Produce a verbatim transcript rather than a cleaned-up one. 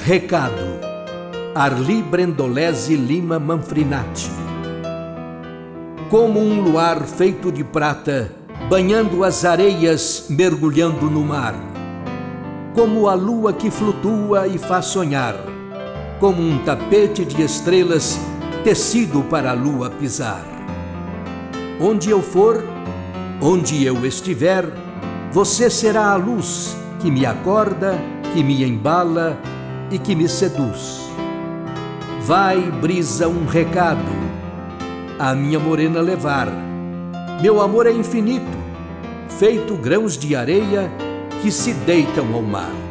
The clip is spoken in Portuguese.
Recado. Arli Brendolesi Lima Manfrinati. Como um luar feito de prata, banhando as areias, mergulhando no mar. Como a lua que flutua e faz sonhar. Como um tapete de estrelas, tecido para a lua pisar. Onde eu for, onde eu estiver, você será a luz que me acorda, que me embala e que me seduz. Vai, brisa, um recado, a minha morena levar. Meu amor é infinito, feito grãos de areia que se deitam ao mar.